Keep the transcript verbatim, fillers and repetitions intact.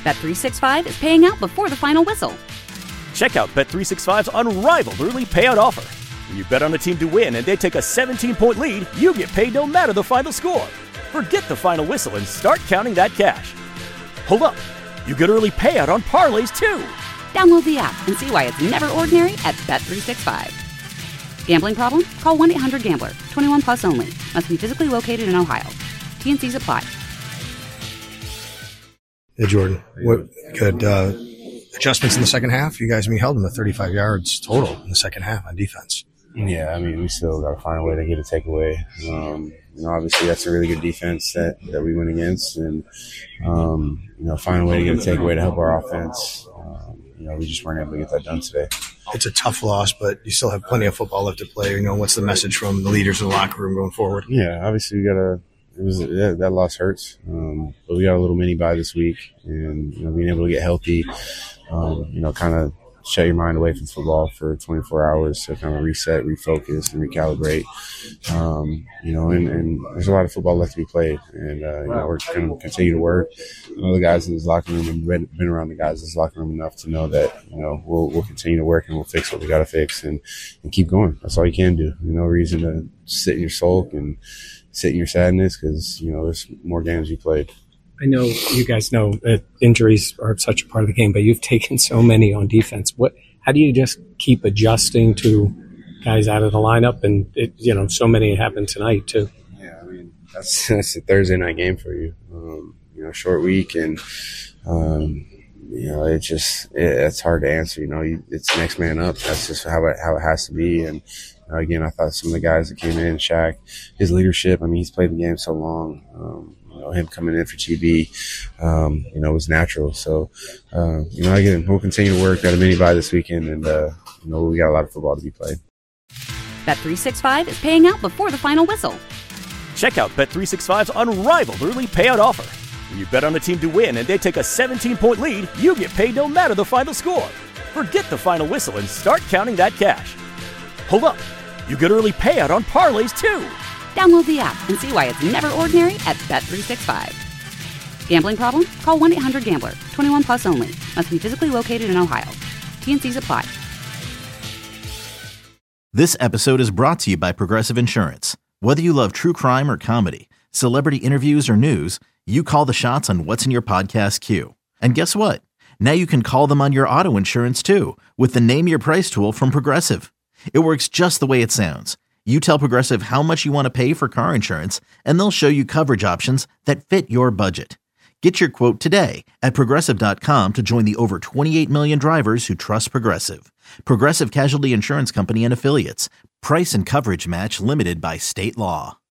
Bet three sixty-five is paying out before the final whistle. Check out Bet three sixty-five's unrivaled early payout offer. When you bet on a team to win and they take a seventeen-point lead, you get paid no matter the final score. Forget the final whistle and start counting that cash. Hold up. You get early payout on parlays, too. Download the app and see why it's never ordinary at Bet three sixty-five. Gambling problem? Call one eight hundred gambler. twenty-one plus only. Must be physically located in Ohio. T N Cs apply. Hey, Jordan. What good uh, adjustments in the second half? You guys, I mean, held them to thirty-five yards total in the second half on defense. Yeah, I mean, we still got to find a way to get a takeaway. Um, you know, obviously that's a really good defense that, that we went against, and um, you know, find a way to get a takeaway to help our offense. Um, you know, we just weren't able to get that done today. It's a tough loss, but you still have plenty of football left to play. You know, what's the message from the leaders in the locker room going forward? Yeah, obviously we got to. It was yeah, that loss hurts, um, but we got a little mini bye this week, and you know, being able to get healthy, um, you know, kind of shut your mind away from football for twenty-four hours to kind of reset, refocus, and recalibrate. Um, you know, and, and there's a lot of football left to be played, and uh, you know, we're going to continue to work. I know the guys in this locker room and been, been around the guys in this locker room enough to know that you know we'll we'll continue to work and we'll fix what we got to fix and, and keep going. That's all you can do. There's no reason to sit in your sulk and sit in your sadness because you know there's more games you played. I know you guys know that injuries are such a part of the game, but you've taken so many on defense. What? How do you just keep adjusting to guys out of the lineup? And, it, you know, so many happened tonight, too. Yeah, I mean, that's, that's a Thursday night game for you. Um, you know, short week, and, um, you know, it just it, it's hard to answer. You know, you, it's next man up. That's just how it, how it has to be. And, you know, again, I thought some of the guys that came in, Shaq, his leadership, I mean, he's played the game so long. Um, You know, him coming in for T B, um, you know, was natural. So, uh, you know, again, we'll continue to work. Got a mini bye this weekend, and, uh, you know, we got a lot of football to be played. Bet three sixty-five is paying out before the final whistle. Check out Bet three sixty-five's unrivaled early payout offer. When you bet on a team to win and they take a seventeen-point lead, you get paid no matter the final score. Forget the final whistle and start counting that cash. Hold up. You get early payout on parlays, too. Download the app and see why it's never ordinary at Bet three sixty-five. Gambling problem? Call one eight hundred gambler. twenty-one plus only. Must be physically located in Ohio. T N Cs apply. This episode is brought to you by Progressive Insurance. Whether you love true crime or comedy, celebrity interviews or news, you call the shots on what's in your podcast queue. And guess what? Now you can call them on your auto insurance too with the Name Your Price tool from Progressive. It works just the way it sounds. You tell Progressive how much you want to pay for car insurance, and they'll show you coverage options that fit your budget. Get your quote today at Progressive dot com to join the over twenty-eight million drivers who trust Progressive. Progressive Casualty Insurance Company and Affiliates. Price and coverage match limited by state law.